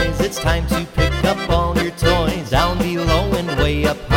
boys, it's time to pick up all your toys, down below and way up